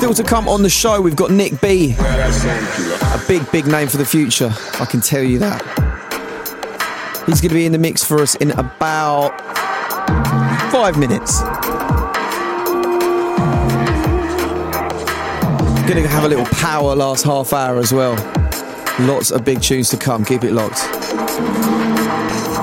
Still to come on the show, we've got Nick B. A big name for the future, I can tell you that. He's going to be in the mix for us in about 5 minutes. Going to have a little power last half hour as well. Lots of big tunes to come, keep it locked.